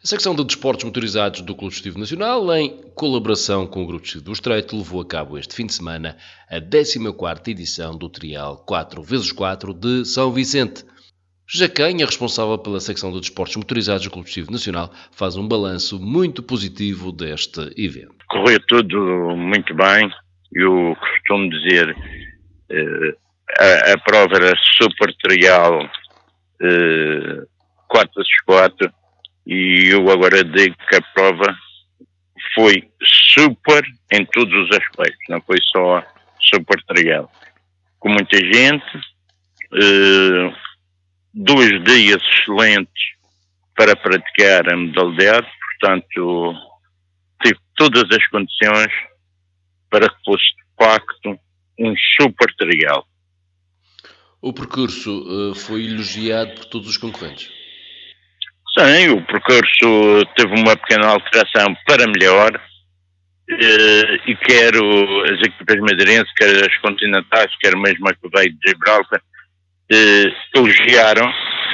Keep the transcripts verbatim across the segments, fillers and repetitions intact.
A secção de desportos motorizados do Clube Desportivo Nacional, em colaboração com o Grupo Desportivo do Estreito, levou a cabo este fim de semana a décima quarta edição do Trial quatro por quatro de São Vicente. Já quem é responsável pela secção de desportos motorizados do Clube Desportivo Nacional faz um balanço muito positivo deste evento. Correu tudo muito bem. Eu costumo dizer, eh, a, a prova era super trial eh, quatro por quatro e eu agora digo que a prova foi super em todos os aspectos, não foi só super trial. Com muita gente, eh, dois dias excelentes para praticar a modalidade, portanto tive todas as condições para que fosse de facto um super trial. O percurso uh, foi elogiado por todos os concorrentes? Sim, o percurso teve uma pequena alteração para melhor, eh, e quer as equipas madeirenses, quer as continentais, quer mesmo a que veio de Gibraltar, eh, elogiaram,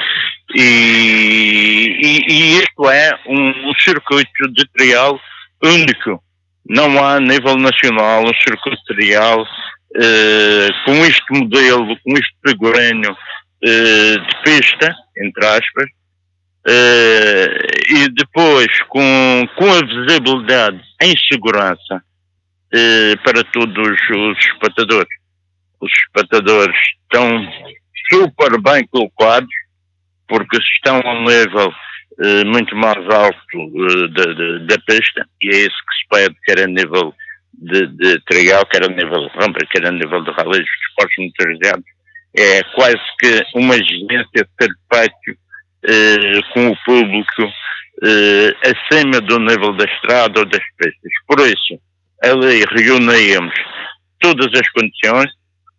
e, e, e isto é um, um circuito de trial único. Não há a nível nacional um circuito trial eh, com este modelo, com este figurino eh, de pista, entre aspas, eh, e depois com, com a visibilidade em segurança eh, para todos os espectadores. Os espectadores estão super bem colocados, porque estão a um nível uh, muito mais alto uh, da, da, da pista, e é isso que se pede, quer a nível de, de trial, quer a nível de rampa, quer a nível de rallies, de esportes motorizados. É quase que uma exigência de ser feito uh, com o público uh, acima do nível da estrada ou das pistas. Por isso, ali reuníamos todas as condições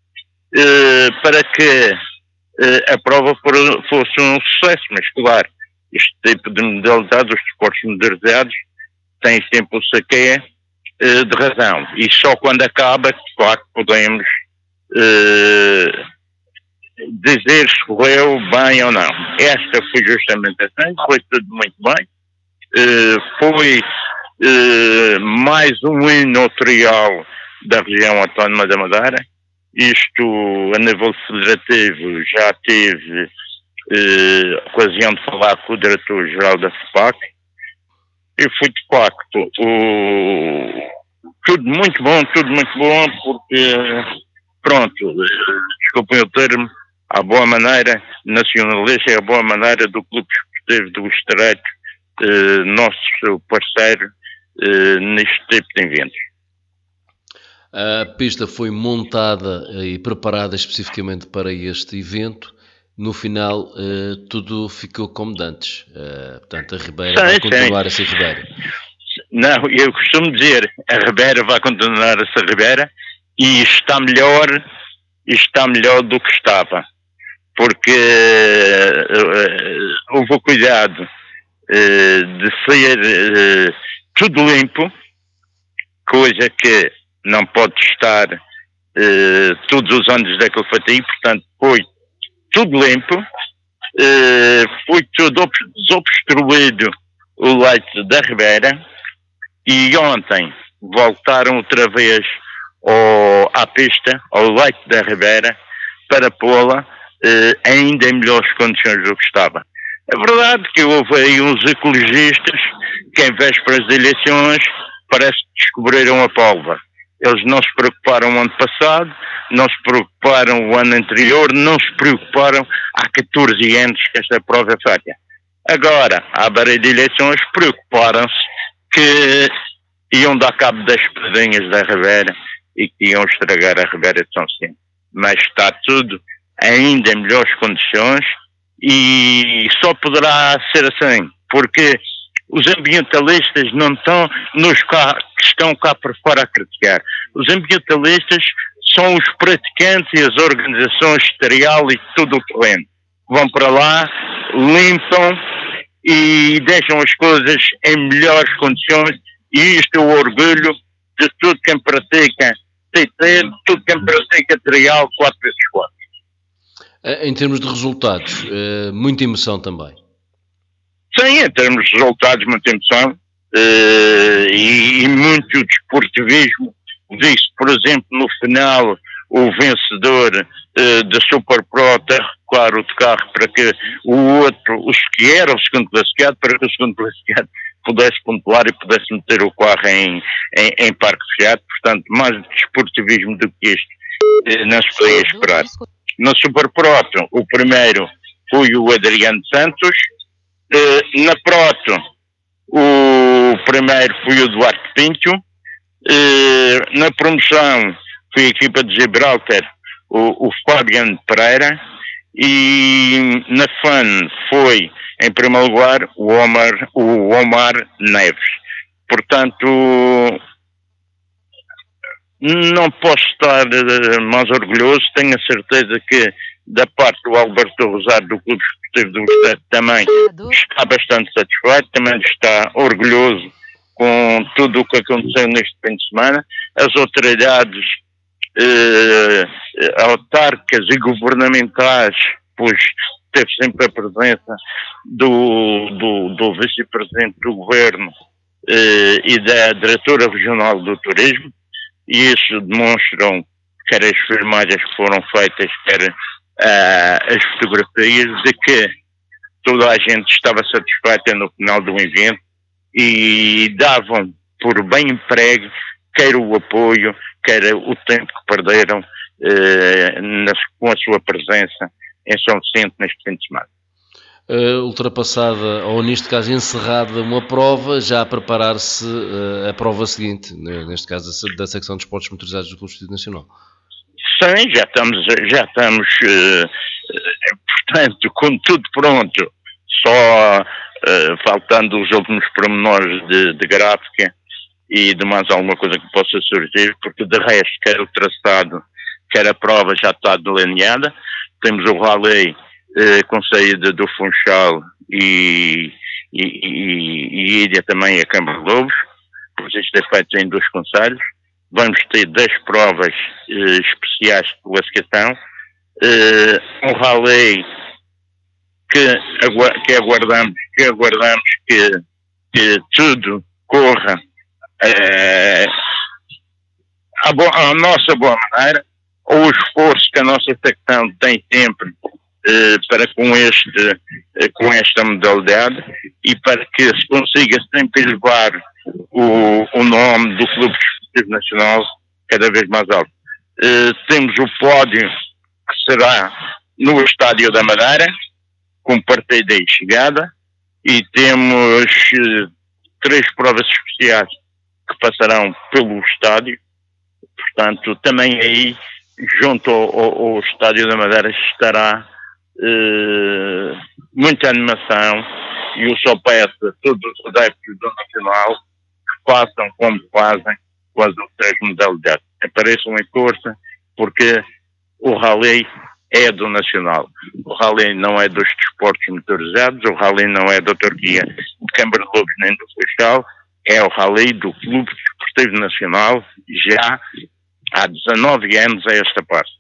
uh, para que a prova fosse um sucesso, mas claro, este tipo de modalidade, os desportos modernizados, têm sempre o saque de razão, e só quando acaba, de facto, podemos uh, dizer se correu bem ou não. Esta foi justamente assim, foi tudo muito bem, uh, foi uh, mais um hino trial da região autónoma da Madeira. Isto, a nível federativo, já tive eh, ocasião de falar com o diretor-geral da FEPAC, e foi de facto o, tudo muito bom, tudo muito bom, porque, pronto, desculpem o termo, à boa maneira nacionalista e à boa maneira do Clube Desportivo do Estreito, eh, nosso parceiro eh, neste tipo de eventos. A pista foi montada e preparada especificamente para este evento. No final, uh, tudo ficou como dantes. Uh, portanto, a Ribeira sim, vai continuar sim. a ser Ribeira. Não, eu costumo dizer, a Ribeira vai continuar a ser Ribeira, e está melhor, está melhor do que estava. Porque uh, houve o cuidado uh, de ser uh, tudo limpo, coisa que não pode estar uh, todos os anos daquele fatia, portanto foi tudo limpo, uh, foi tudo desobstruído o leito da Ribeira, e ontem voltaram outra vez ao, à pista, ao leito da Ribeira, para pô-la uh, ainda em melhores condições do que estava. É verdade que houve aí uns ecologistas que, em vésperas de eleições, parece que descobriram a pólvora. Eles não se preocuparam o ano passado, não se preocuparam o ano anterior, não se preocuparam há catorze anos que esta prova é feita. Agora, à beira de eleições, preocuparam-se que iam dar cabo das pedrinhas da Ribeira e que iam estragar a Ribeira de São Vicente. Mas está tudo ainda em melhores condições, e só poderá ser assim, porque os ambientalistas não estão nos cá, que estão cá por fora a criticar. Os ambientalistas são os praticantes e as organizações trial e tudo o terreno. Vão para lá, limpam e deixam as coisas em melhores condições, e isto é o orgulho de tudo quem pratica T T, de tudo quem pratica trial quatro por quatro. Em termos de resultados, muita emoção também. Sim, em termos de resultados, muita emoção uh, e, e muito desportivismo. Vê-se, por exemplo, no final, o vencedor uh, da Super Pro a recuar o carro para que o outro, o que era o segundo classificado, para que o segundo classificado pudesse pontuar e pudesse meter o carro em, em, em parque fechado. Portanto, mais desportivismo do que isto uh, não se podia esperar. Na Super Proto, o primeiro foi o Adriano Santos. Uh, na Proto, o primeiro foi o Duarte Pinto. Uh, na promoção, foi a equipa de Gibraltar, o, o Fabiano Pereira. E na F A N foi, em primeiro lugar, o Omar, o Omar Neves. Portanto, não posso estar uh, mais orgulhoso. Tenho a certeza que da parte do Alberto Rosário, do Clube Esportivo do Estado, também está bastante satisfeito, também está orgulhoso com tudo o que aconteceu neste fim de semana. As autoridades eh, autárquicas e governamentais, pois teve sempre a presença do, do, do vice-presidente do governo eh, e da diretora regional do turismo, e isso demonstram quer as filmagens que foram feitas, quer uh, as fotografias, de que toda a gente estava satisfeita no final do evento e davam por bem emprego, quer o apoio, quer o tempo que perderam uh, nas, com a sua presença em São Vicente neste fim de semana. Uh, ultrapassada, ou neste caso encerrada uma prova, já a preparar-se uh, a prova seguinte, né? Neste caso da secção de esportes motorizados do Clube Esportivo Nacional. Sim, já estamos, já estamos uh, uh, portanto, com tudo pronto, só uh, faltando os últimos pormenores de, de gráfica e de mais alguma coisa que possa surgir, porque de resto, quer o traçado, quer a prova já está delineada. Temos o rally eh, com saída do Funchal e, e, e, e ida também a Câmara de Lobos, pois isto é feito em dois concelhos. Vamos ter dez provas eh, especiais de classificação, eh, um rally que, agu que aguardamos, que, aguardamos que, que tudo corra eh, à, bo à nossa boa maneira, o esforço que a nossa secção tem sempre eh, para com, este, eh, com esta modalidade e para que se consiga sempre elevar o, o nome do Clube Esportivo Nacional cada vez mais alto. Eh, temos o pódio que será no Estádio da Madeira, com partida e chegada, e temos eh, três provas especiais que passarão pelo estádio. Portanto, também aí, junto ao, ao, ao Estádio da Madeira, estará eh, muita animação, e eu só peço a todos os adeptos do Nacional que façam como fazem com as outras modalidades. Apareçam em força, porque o rally é do Nacional. O rally não é dos desportos motorizados, o rally não é da autarquia de Câmara de Lobos nem do Funchal, é o rally do Clube Desportivo Nacional, já há dezanove anos a esta parte.